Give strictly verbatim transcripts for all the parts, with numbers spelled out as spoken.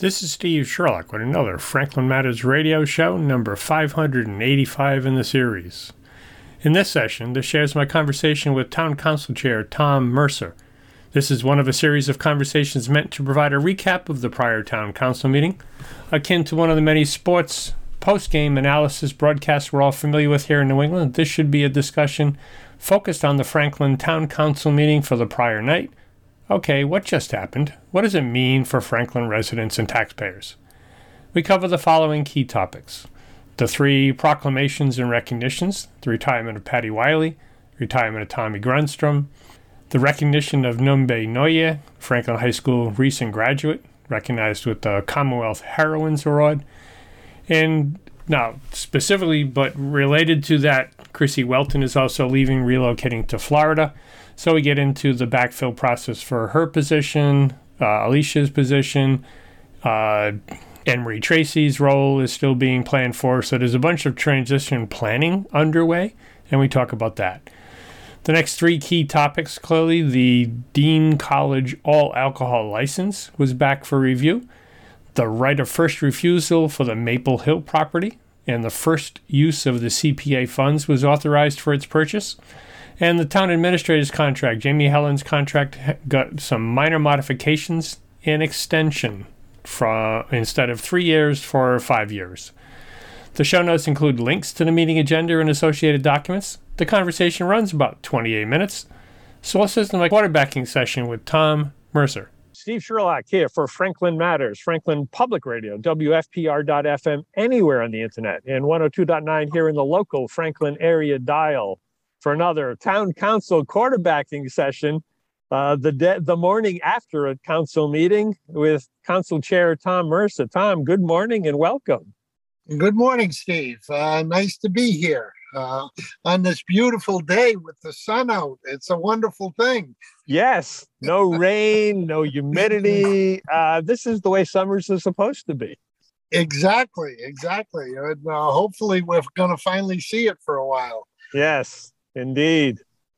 This is Steve Sherlock with another Franklin Matters radio show, number five hundred eighty-five in the series. In this session, this shares my conversation with Town Council Chair Tom Mercer. This is one of a series of conversations meant to provide a recap of the prior Town Council meeting, akin to one of the many sports post-game analysis broadcasts we're all familiar with here in New England. This should be a discussion focused on the Franklin Town Council meeting for the prior night. Okay, what just happened? What does it mean for Franklin residents and taxpayers? We cover the following key topics. The three proclamations and recognitions, the retirement of Patty Wiley, retirement of Tommy Grunstrom, the recognition of Numbe Noye, Franklin High School recent graduate, recognized with the Commonwealth Heroines Award. And now, specifically, but related to that, Chrissy Welton is also leaving, relocating to Florida. So we get into the backfill process for her position, uh, Alicia's position, uh, Anne-Marie Tracy's role is still being planned for. So there's a bunch of transition planning underway, and we talk about that. The next three key topics, clearly, the Dean College all-alcohol license was back for review, the right of first refusal for the Maple Hill property, and the first use of the C P A funds was authorized for its purchase. And the town administrator's contract, Jamie Helen's contract, got some minor modifications and extension from instead of three years for five years. The show notes include links to the meeting agenda and associated documents. The conversation runs about twenty-eight minutes. So let's listen to my quarterbacking session with Tom Mercer. Steve Sherlock here for Franklin Matters, Franklin Public Radio, W F P R dot F M, anywhere on the internet, and one oh two point nine here in the local Franklin area dial for another town council quarterbacking session, uh, the de- the morning after a council meeting with Council Chair Tom Mercer. Tom, good morning and welcome. Good morning, Steve. Uh, nice to be here uh, on this beautiful day with the sun out. It's a wonderful thing. Yes, no rain, no humidity. Uh, this is the way summers are supposed to be. Exactly, exactly. And, uh, hopefully we're going to finally see it for a while. Yes, indeed.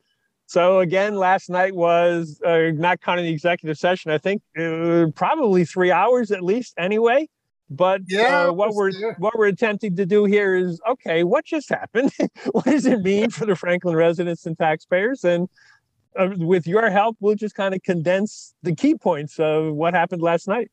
So again, last night was, uh, not counting the executive session, I think uh, probably three hours at least anyway. But yeah, uh, what we're yeah. what we're attempting to do here is, okay, what just happened? What does it mean for the Franklin residents and taxpayers? And uh, with your help, we'll just kind of condense the key points of what happened last night.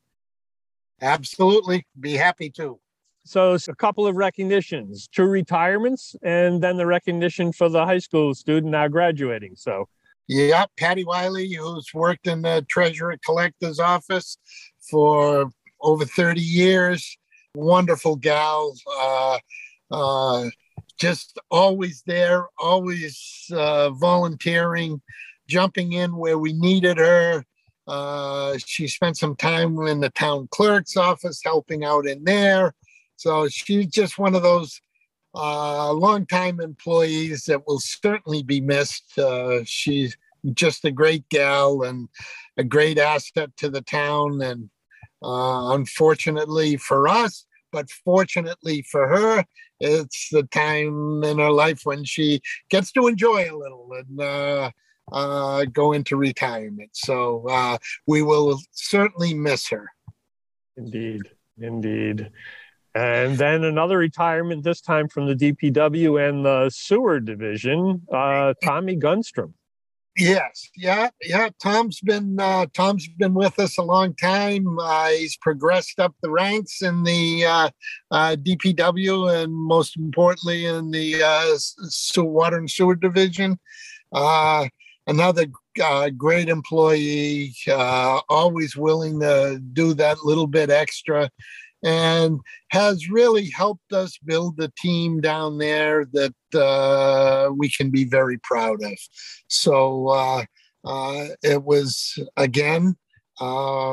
Absolutely. Be happy to. So a couple of recognitions, two retirements, and then the recognition for the high school student now graduating. So, yeah, Patty Wiley, who's worked in the Treasurer Collector's office for over thirty years, wonderful gal, uh, uh, just always there, always uh, volunteering, jumping in where we needed her. Uh, she spent some time in the town clerk's office, helping out in there. So she's just one of those uh, longtime employees that will certainly be missed. Uh, she's just a great gal and a great asset to the town. And uh, unfortunately for us, but fortunately for her, it's the time in her life when she gets to enjoy a little and uh, uh, go into retirement. So uh, we will certainly miss her. Indeed, indeed. And then another retirement, this time from the D P W and the sewer division, uh, Tommy Gunstrom. Yes, yeah, yeah. Tom's been uh, Tom's been with us a long time. Uh, he's progressed up the ranks in the uh, uh, D P W and most importantly in the uh, sewer, water and sewer division. Uh, another uh, great employee, uh, always willing to do that little bit extra, and has really helped us build a team down there that uh, we can be very proud of. So uh, uh, it was, again, uh,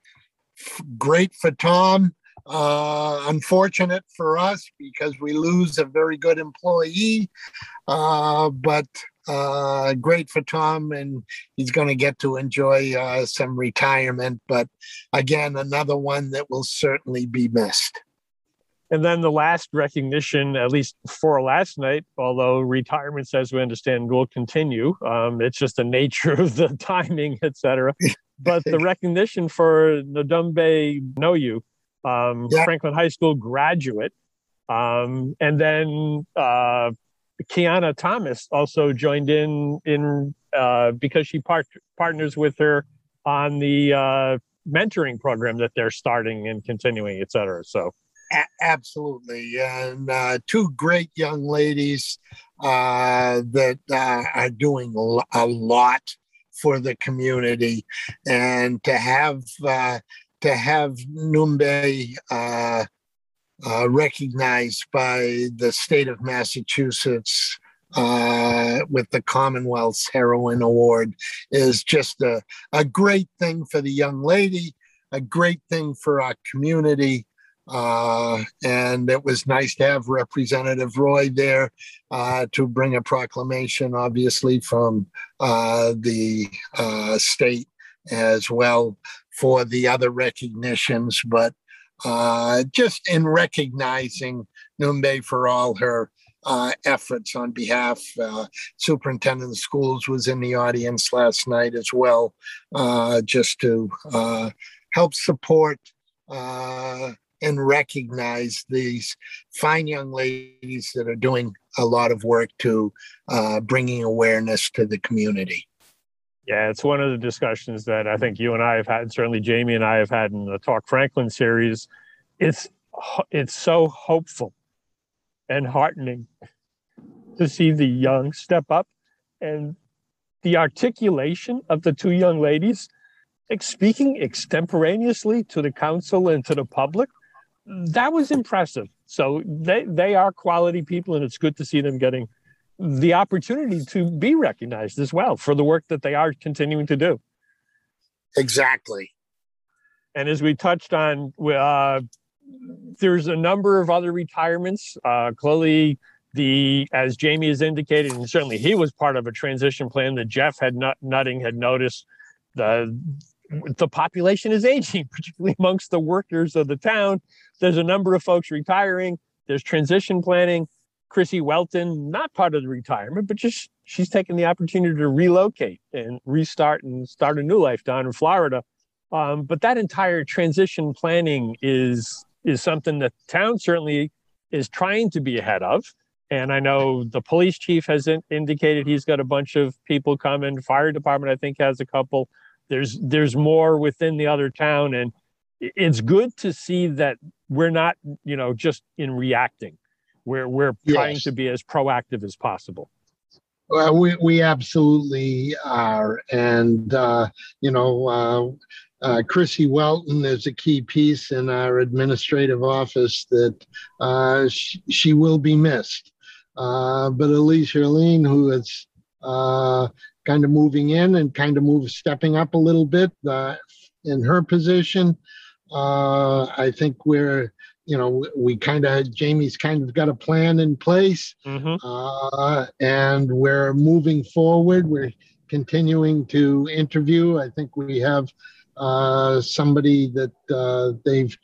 f- great for Tom. Uh, unfortunate for us because we lose a very good employee, uh, but uh, great for Tom, and he's going to get to enjoy uh, some retirement. But again, another one that will certainly be missed. And then the last recognition, at least for last night, although retirements, as we understand, will continue. Um, it's just the nature of the timing, et cetera. but the recognition for Ndumbe Noyu, um, Yeah. Franklin High School graduate, um, and then uh, Kiana Thomas also joined in in uh, because she part- partners with her on the uh, mentoring program that they're starting and continuing, et cetera. So. A- absolutely. And uh, two great young ladies uh, that uh, are doing a lot for the community. And to have uh, to have Ndumbe uh, uh, recognized by the state of Massachusetts uh, with the Commonwealth's Heroine Award is just a, a great thing for the young lady, a great thing for our community. Uh, and it was nice to have Representative Roy there uh, to bring a proclamation, obviously, from uh, the uh, state as well for the other recognitions. But uh, just in recognizing Ndumbe for all her uh, efforts on behalf, uh, Superintendent of Schools was in the audience last night as well, uh, just to uh, help support uh, and recognize these fine young ladies that are doing a lot of work to uh, bringing awareness to the community. Yeah, it's one of the discussions that I think you and I have had, certainly Jamie and I have had in the Talk Franklin series. It's it's so hopeful and heartening to see the young step up, and the articulation of the two young ladies speaking extemporaneously to the council and to the public. That was impressive. So they, they are quality people, and it's good to see them getting the opportunity to be recognized as well for the work that they are continuing to do. Exactly. And as we touched on, uh, there's a number of other retirements. Uh, clearly, the as Jamie has indicated, and certainly he was part of a transition plan that Jeff had nut, Nutting had noticed, the the population is aging, particularly amongst the workers of the town. There's a number of folks retiring. There's transition planning. Chrissy Welton, not part of the retirement, but just she's taking the opportunity to relocate and restart and start a new life down in Florida. Um, but that entire transition planning is is something that the town certainly is trying to be ahead of. And I know the police chief has in, indicated he's got a bunch of people coming. Fire department, I think, has a couple. There's there's more within the other town, and it's good to see that we're not, you know, just in reacting. We're we're yes. trying to be as proactive as possible. Well, we we absolutely are, and uh, you know, uh, uh, Chrissy Welton is a key piece in our administrative office that uh, she, she will be missed. Uh, but Elise Herline, who is uh, kind of moving in and kind of move stepping up a little bit uh, in her position, uh, I think we're. You know, we kind of, Jamie's kind of got a plan in place, mm-hmm. uh, and we're moving forward. We're continuing to interview. I think we have uh, somebody that uh, they've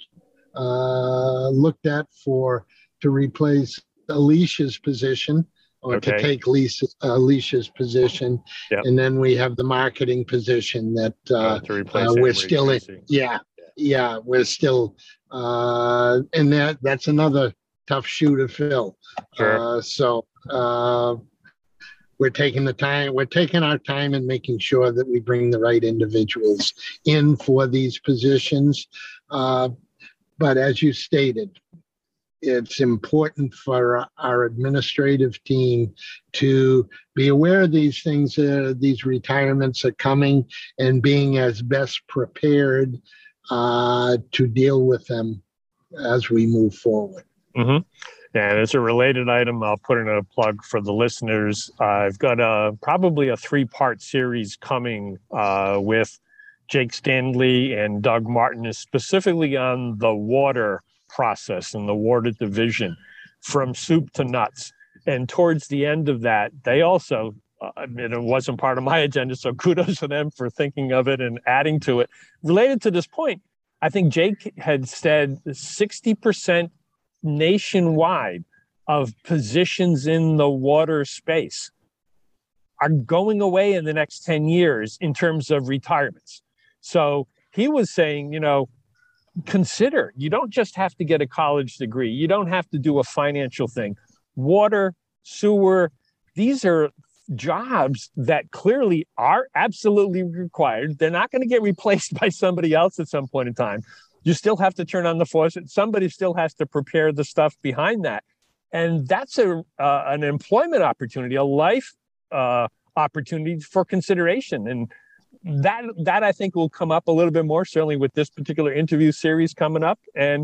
uh, looked at for to replace Alicia's position or okay. to take Lisa, uh, Alicia's position. Yep. And then we have the marketing position that uh, to replace uh, we're still in. Yeah. Yeah, we're still, uh, and that that's another tough shoe to fill. Sure. Uh, so uh, we're taking the time, we're taking our time and making sure that we bring the right individuals in for these positions. Uh, but as you stated, it's important for our administrative team to be aware of these things, uh, these retirements are coming, and being as best prepared Uh, to deal with them as we move forward. Mm-hmm. And as a related item, I'll put in a plug for the listeners. Uh, I've got a probably a three-part series coming uh, with Jake Stanley and Doug Martin, specifically on the water process and the water division from soup to nuts. And towards the end of that, they also Uh, I mean, it wasn't part of my agenda, so kudos to them for thinking of it and adding to it. Related to this point, I think Jake had said sixty percent nationwide of positions in the water space are going away in the next ten years in terms of retirements. So he was saying, you know, consider, you don't just have to get a college degree. You don't have to do a financial thing. Water, sewer, these are jobs that clearly are absolutely required. They're not going to get replaced by somebody else at some point in time. You still have to turn on the faucet. Somebody still has to prepare the stuff behind that. And that's a uh, an employment opportunity, a life uh, opportunity for consideration. And that, that I think will come up a little bit more, certainly with this particular interview series coming up. And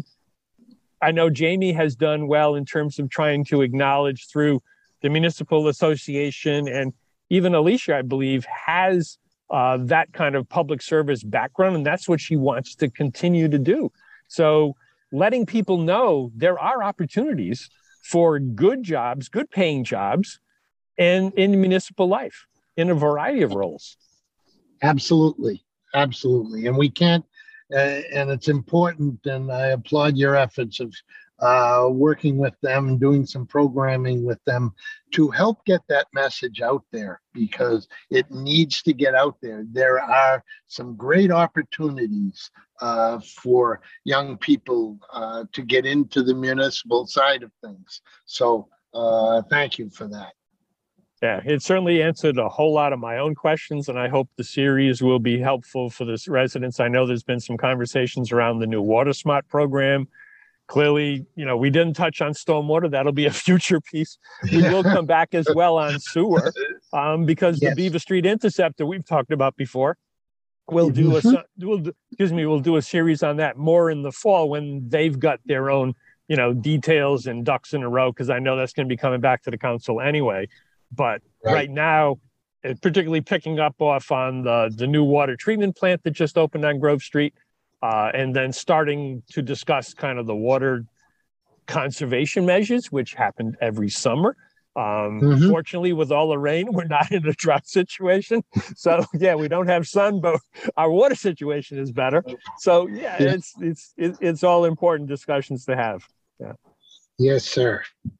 I know Jamie has done well in terms of trying to acknowledge through the municipal association, and even Alicia, I believe, has uh, that kind of public service background, and that's what she wants to continue to do. So letting people know there are opportunities for good jobs, good paying jobs, and in municipal life in a variety of roles. Absolutely. Absolutely. And we can't, uh, and it's important, and I applaud your efforts of uh, working with them and doing some programming with them to help get that message out there, because it needs to get out there. There are some great opportunities uh, for young people uh, to get into the municipal side of things. So uh, thank you for that. Yeah, it certainly answered a whole lot of my own questions, and I hope the series will be helpful for the residents. I know there's been some conversations around the new Water Smart program. Clearly, you know, we didn't touch on stormwater. That'll be a future piece. We will come back as well on sewer, um, because yes. the Beaver Street Interceptor we've talked about before. We'll do mm-hmm. a we'll do, excuse me. We'll do a series on that more in the fall when they've got their own, you know, details and ducks in a row. Because I know that's going to be coming back to the council anyway. But right, right now, particularly picking up off on the the new water treatment plant that just opened on Grove Street. Uh, and then starting to discuss kind of the water conservation measures, which happened every summer. Um, mm-hmm. Fortunately, with all the rain, we're not in a drought situation. So, yeah, we don't have sun, but our water situation is better. So, yeah, yeah. it's it's it's all important discussions to have. Yeah. Yes, sir.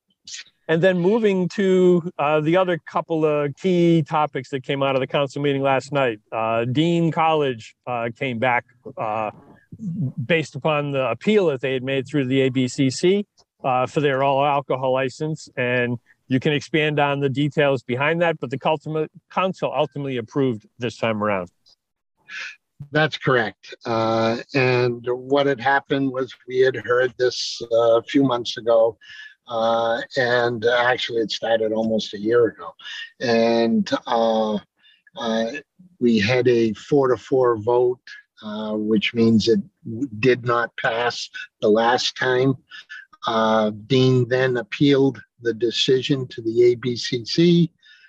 And then moving to uh, the other couple of key topics that came out of the council meeting last night. Uh, Dean College uh, came back uh, based upon the appeal that they had made through the A B C C uh, for their all alcohol license. And you can expand on the details behind that, but the council ultimately approved this time around. That's correct. Uh, and what had happened was we had heard this uh, a few months ago. Uh, and actually it started almost a year ago. And uh, uh, we had a four to four vote, uh, which means it did not pass the last time. Uh, Dean then appealed the decision to the A B C C,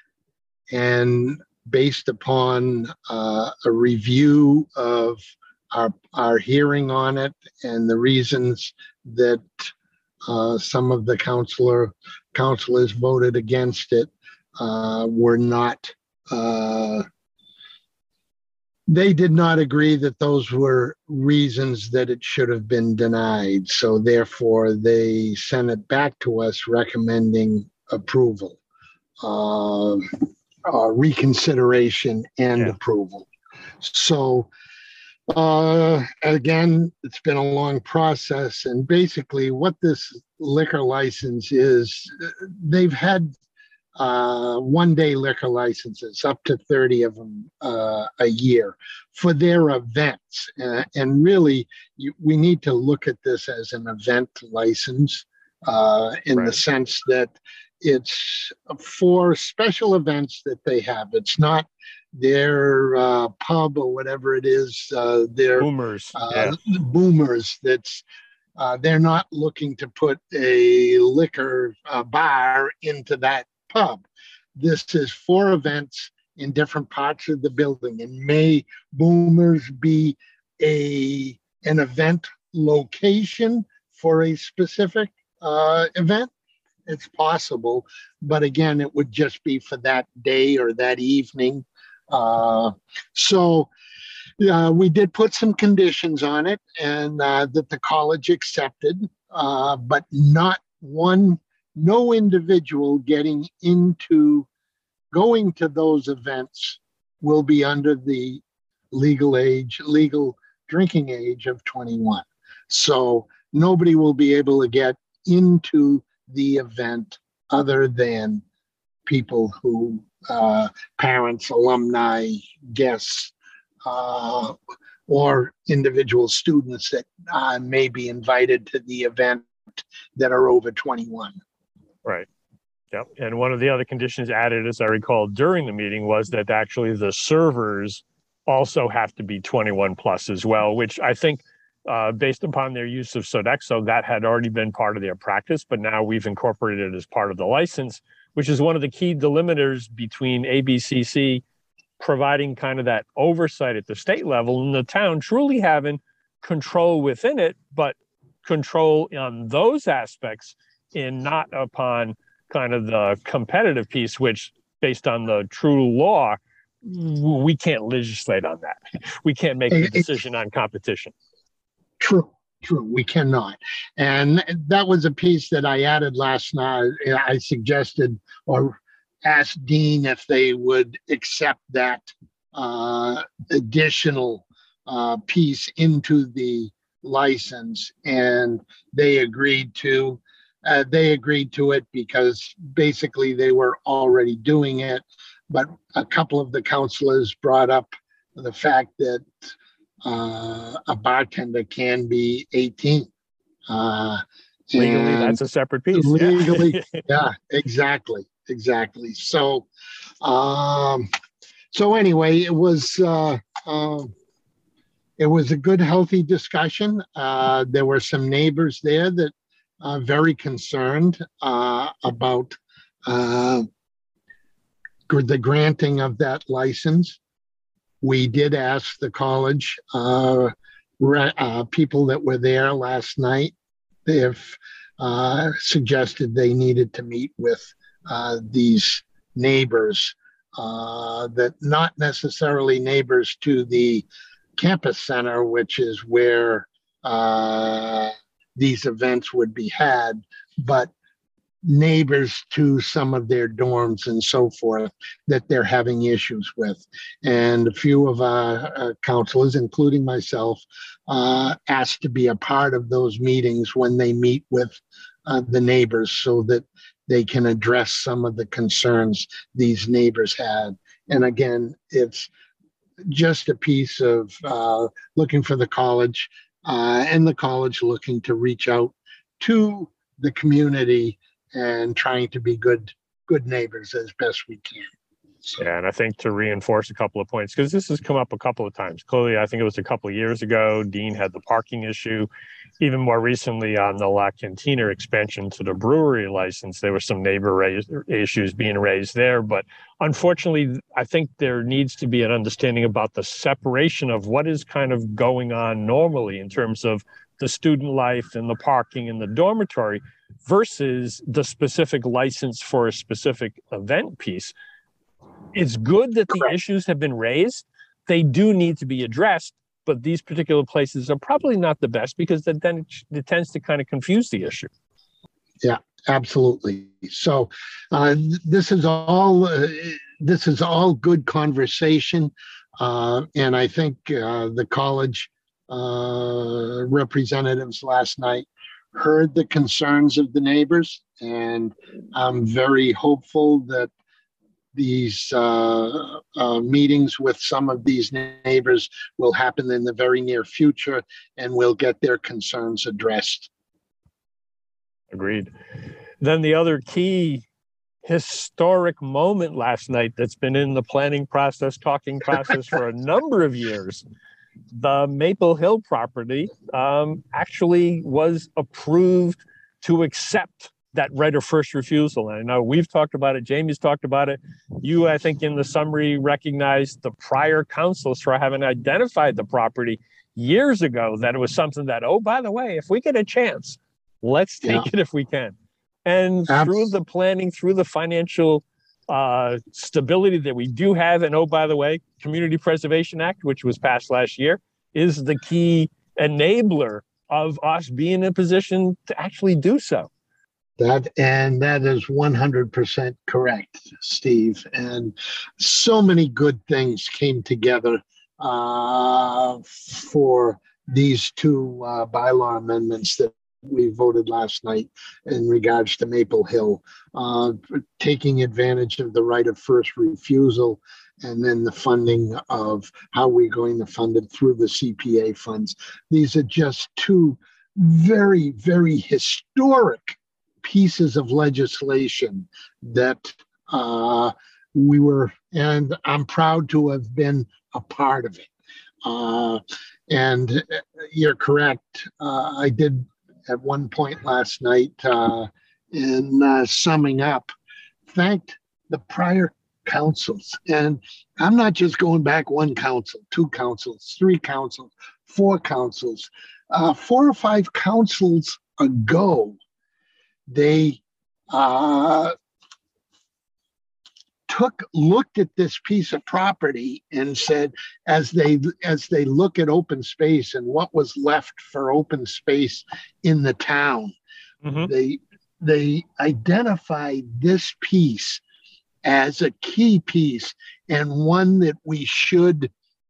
and based upon uh, a review of our, our hearing on it and the reasons that Uh, some of the councilor councilors voted against it uh, were not, uh, they did not agree that those were reasons that it should have been denied. So therefore, they sent it back to us recommending approval, uh, uh, reconsideration and yeah. approval. So Uh, again, it's been a long process, and basically what this liquor license is, they've had uh, one-day liquor licenses, up to thirty of them uh, a year for their events. Uh, and really, you, we need to look at this as an event license uh, in right. the sense that it's for special events that they have. It's not their uh, pub or whatever it is, uh, their boomers, uh, yeah. boomers. That's uh, they're not looking to put a liquor uh, bar into that pub. This is for events in different parts of the building. And may boomers be a an event location for a specific uh, event? It's possible, but again, it would just be for that day or that evening. Uh, so uh, we did put some conditions on it, and uh, that the college accepted, uh, but not one, no individual getting into, going to those events will be under the legal age, legal drinking age of twenty-one. So nobody will be able to get into the event other than people who, uh, parents, alumni, guests, uh, or individual students that uh, may be invited to the event that are over twenty-one. Right. Yep. And one of the other conditions added, as I recall, during the meeting was that actually the servers also have to be twenty-one plus as well, which I think uh, based upon their use of Sodexo, that had already been part of their practice, but now we've incorporated it as part of the license, which is one of the key delimiters between A B C C providing kind of that oversight at the state level and the town truly having control within it, but control on those aspects and not upon kind of the competitive piece, which based on the true law, we can't legislate on that. We can't make the decision on competition. True, true. We cannot. And that was a piece that I added last night. I suggested or asked Dean if they would accept that uh, additional uh, piece into the license. And they agreed to Uh, they agreed to it because basically they were already doing it. But a couple of the counselors brought up the fact that uh, a bartender can be eighteen. Uh, Legally, that's a separate piece. Legally, yeah. yeah, exactly, exactly. So, um, so anyway, it was uh, uh, it was a good, healthy discussion. Uh, there were some neighbors there that Uh, very concerned uh, about uh, gr- the granting of that license. We did ask the college uh, re- uh, people that were there last night if uh, suggested they needed to meet with uh, these neighbors, uh, that not necessarily neighbors to the campus center, which is where uh, these events would be had, but neighbors to some of their dorms and so forth that they're having issues with. And a few of our uh, counselors, including myself, uh, asked to be a part of those meetings when they meet with uh, the neighbors so that they can address some of the concerns these neighbors had. And again, it's just a piece of uh, looking for the college Uh, and the college looking to reach out to the community and trying to be good good neighbors as best we can. So. Yeah, and I think to reinforce a couple of points, because this has come up a couple of times. Clearly, I think it was a couple of years ago, Dean had the parking issue. Even more recently on the La Cantina expansion to the brewery license, there were some neighbor raised, issues being raised there. But unfortunately, I think there needs to be an understanding about the separation of what is kind of going on normally in terms of the student life and the parking and the dormitory versus the specific license for a specific event piece. It's good that the Correct. issues have been raised. They do need to be addressed, but these particular places are probably not the best because then it, it tends to kind of confuse the issue. Yeah, absolutely. So uh, this is all uh, this is all good conversation, uh, and I think uh, the college uh, representatives last night heard the concerns of the neighbors, and I'm very hopeful that these uh, uh, meetings with some of these neighbors will happen in the very near future and we'll get their concerns addressed. Agreed. Then the other key historic moment last night that's been in the planning process, talking process for a number of years, the Maple Hill property um, actually was approved to accept that right of first refusal. And I know we've talked about it. Jamie's talked about it. You, I think in the summary, recognized the prior councils for having identified the property years ago, that it was something that, oh, by the way, if we get a chance, let's take Yeah. it if we can. And Abs- through the planning, through the financial uh, stability that we do have, and oh, by the way, Community Preservation Act, which was passed last year, is the key enabler of us being in a position to actually do so. That and that is one hundred percent correct, Steve. And so many good things came together uh, for these two uh, bylaw amendments that we voted last night in regards to Maple Hill, uh, taking advantage of the right of first refusal, and then the funding of how we're going to fund it through the C P A funds. These are just two very, very historic pieces of legislation that uh, we were, and I'm proud to have been a part of it. Uh, and you're correct. Uh, I did at one point last night, uh, in uh, summing up, thanked the prior councils. And I'm not just going back one council, two councils, three councils, four councils. Uh, four or five councils ago, they uh, took looked at this piece of property and said, as they as they look at open space and what was left for open space in the town, mm-hmm. they they identified this piece as a key piece and one that we should,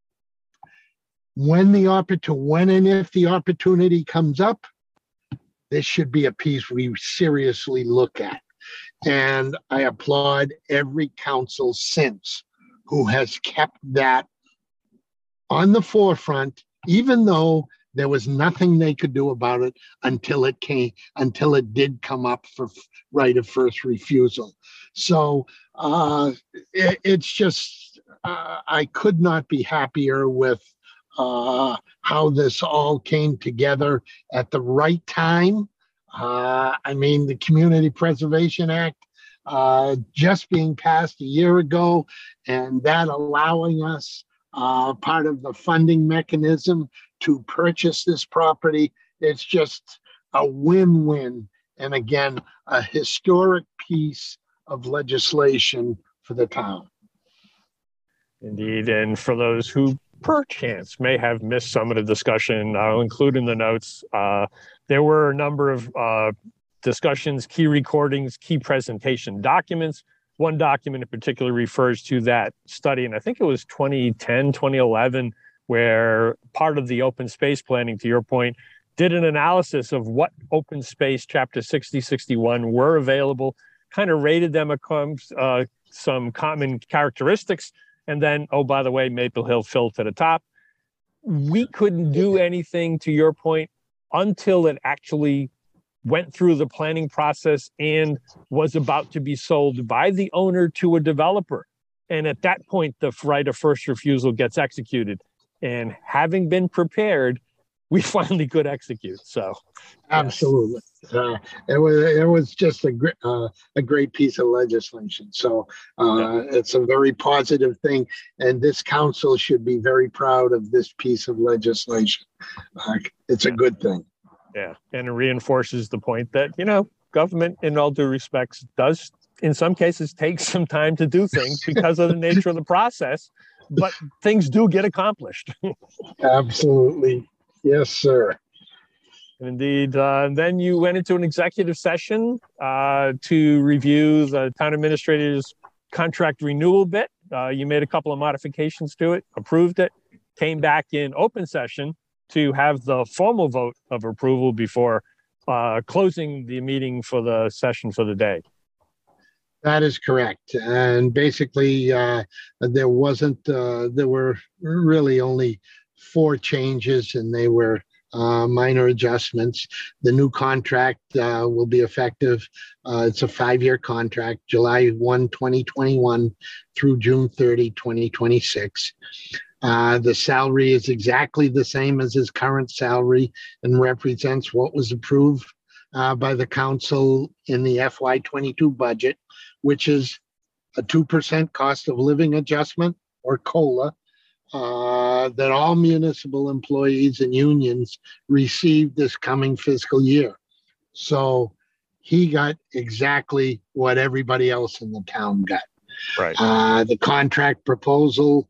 when the opportunity, when and if the opportunity comes up, this should be a piece we seriously look at. And I applaud every council since who has kept that on the forefront, even though there was nothing they could do about it until it came, until it did come up for right of first refusal. So uh, it, it's just, uh, I could not be happier with uh, how this all came together at the right time. Uh, I mean, the Community Preservation Act uh, just being passed a year ago, and that allowing us uh, part of the funding mechanism to purchase this property. It's just a win-win. And again, a historic piece of legislation for the town. Indeed. And for those who perchance may have missed some of the discussion, I'll include in the notes, uh, there were a number of uh, discussions, key recordings, key presentation documents. One document in particular refers to that study, and I think it was twenty ten, twenty eleven, where part of the open space planning, to your point, did an analysis of what open space chapter sixty, sixty-one were available, kind of rated them across uh, some common characteristics, and then, oh, by the way, Maple Hill fell to the top. We couldn't do anything, to your point, until it actually went through the planning process and was about to be sold by the owner to a developer. And at that point, the right of first refusal gets executed. And having been prepared, we finally could execute. So, absolutely, yes. uh, it was it was just a great uh, a great piece of legislation. So uh, yeah. It's a very positive thing, and this council should be very proud of this piece of legislation. Uh, it's yeah. a good thing. Yeah, and it reinforces the point that, you know, government, in all due respects, does in some cases take some time to do things because of the nature of the process, but things do get accomplished. Absolutely. Yes, sir. Indeed. Uh, then you went into an executive session uh, to review the town administrator's contract renewal bit. Uh, you made a couple of modifications to it, approved it, came back in open session to have the formal vote of approval before uh, closing the meeting for the session for the day. That is correct. And basically, uh, there wasn't, uh, there were really only four changes, and they were uh, minor adjustments. The new contract uh, will be effective. Uh, it's a five-year contract, July first, twenty twenty-one through June thirtieth, twenty twenty-six. Uh, the salary is exactly the same as his current salary and represents what was approved uh, by the council in the F Y twenty-two budget, which is a two percent cost of living adjustment, or COLA, uh, that all municipal employees and unions receive this coming fiscal year. So he got exactly what everybody else in the town got. Right. Uh, the contract proposal,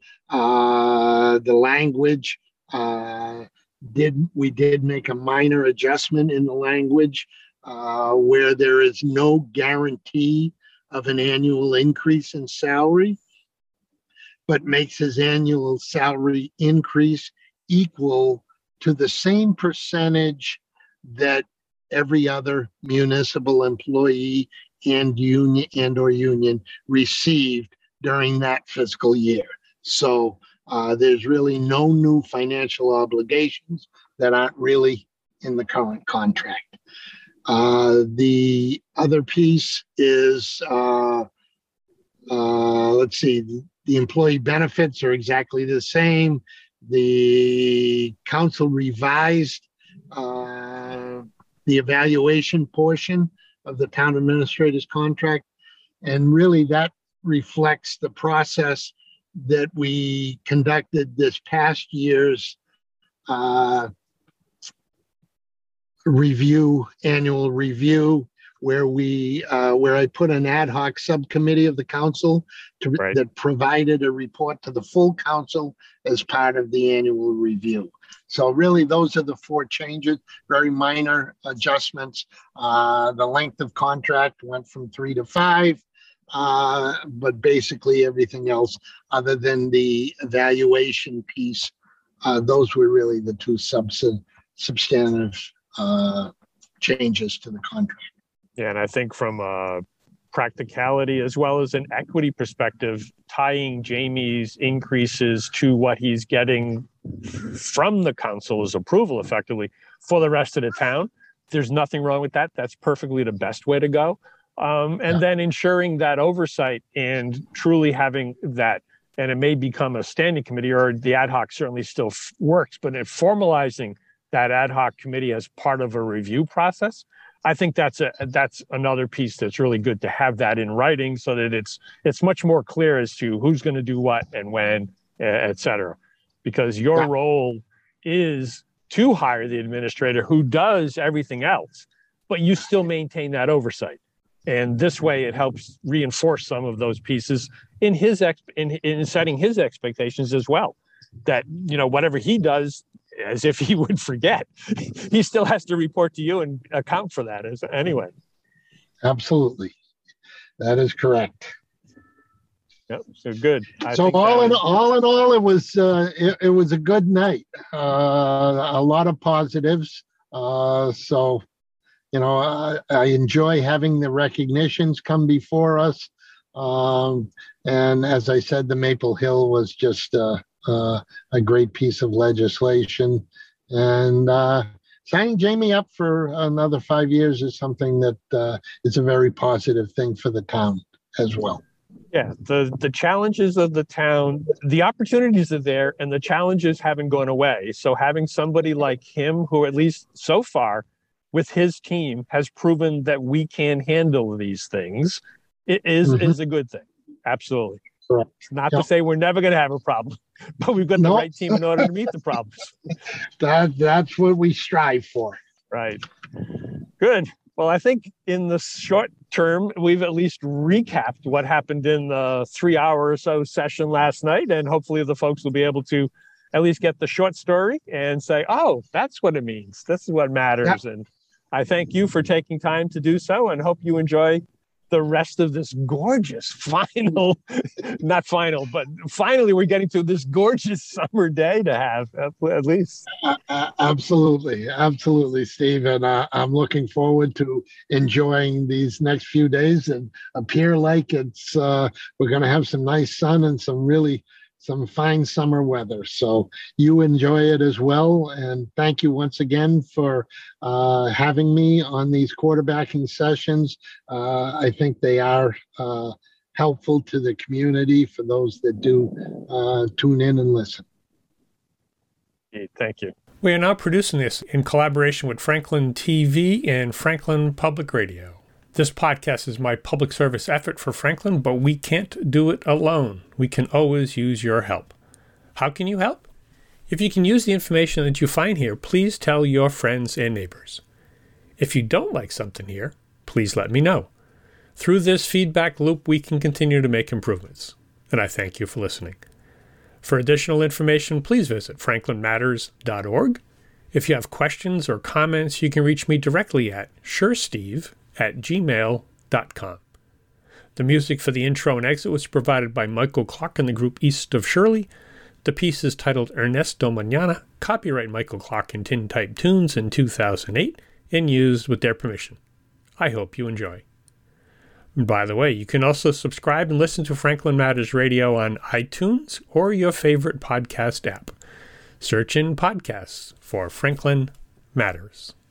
uh, the language, uh, did we did make a minor adjustment in the language uh, where there is no guarantee of an annual increase in salary. but makes his annual salary increase equal to the same percentage that every other municipal employee and union and or union received during that fiscal year. So uh, there's really no new financial obligations that aren't really in the current contract. Uh, the other piece is, uh, uh, let's see, the, the employee benefits are exactly the same. The council revised uh, the evaluation portion of the town administrator's contract. And really that reflects the process that we conducted this past year's uh, review, annual review, where we, uh, where I put an ad hoc subcommittee of the council to, Right. that provided a report to the full council as part of the annual review. So really, those are the four changes, very minor adjustments. Uh, the length of contract went from three to five, uh, but basically everything else, other than the evaluation piece, uh, those were really the two subs- substantive uh, changes to the contract. Yeah, and I think from a practicality as well as an equity perspective, tying Jamie's increases to what he's getting from the council's approval effectively for the rest of the town, there's nothing wrong with that. That's perfectly the best way to go. Um, and Yeah. then ensuring that oversight and truly having that, and it may become a standing committee, or the ad hoc certainly still f- works, but in formalizing that ad hoc committee as part of a review process, I think that's a that's another piece that's really good to have that in writing, so that it's it's much more clear as to who's going to do what and when, et cetera. Because your Yeah. role is to hire the administrator who does everything else, but you still maintain that oversight. And this way, it helps reinforce some of those pieces in his ex in, in setting his expectations as well. That, you know, whatever he does, as if he would forget, he still has to report to you and account for that as anyway. Absolutely. That is correct. Yep. So good. I so think all that in was- all in all, it was uh, it, it was a good night. Uh, a lot of positives. Uh, so, you know, I, I enjoy having the recognitions come before us. Um, and as I said, the Maple Hill was just uh, uh, a great piece of legislation. And uh, signing Jamie up for another five years is something that uh, is a very positive thing for the town as well. Yeah, the the challenges of the town, the opportunities are there, and the challenges haven't gone away. So having somebody like him, who at least so far, with his team, has proven that we can handle these things, it is Mhm. is a good thing. Absolutely. Correct. It's not Yep. to say we're never going to have a problem, but we've got the Nope. right team in order to meet the problems. That that's what we strive for. Right. Good. Well, I think in the short term, we've at least recapped what happened in the three hour or so session last night. And hopefully the folks will be able to at least get the short story and say, oh, that's what it means. This is what matters. Yep. And I thank you for taking time to do so, and hope you enjoy the rest of this gorgeous final, not final, but finally we're getting to this gorgeous summer day to have at, at least. Uh, uh, absolutely, absolutely, Steve. And uh, I'm looking forward to enjoying these next few days and appear like it's uh, we're going to have some nice sun and some really some fine summer weather. So you enjoy it as well. And thank you once again for uh, having me on these quarterbacking sessions. Uh, I think they are uh, helpful to the community for those that do uh, tune in and listen. Thank you. We are now producing this in collaboration with Franklin T V and Franklin Public Radio. This podcast is my public service effort for Franklin, but we can't do it alone. We can always use your help. How can you help? If you can use the information that you find here, please tell your friends and neighbors. If you don't like something here, please let me know. Through this feedback loop, we can continue to make improvements. And I thank you for listening. For additional information, please visit franklin matters dot org. If you have questions or comments, you can reach me directly at suresteve at gmail dot com. The music for the intro and exit was provided by Michael Clark and the group East of Shirley. The piece is titled Ernesto Mañana, copyright Michael Clark and Tintype Tunes in two thousand eight, and used with their permission. I hope you enjoy. By the way, you can also subscribe and listen to Franklin Matters Radio on iTunes or your favorite podcast app. Search in podcasts for Franklin Matters.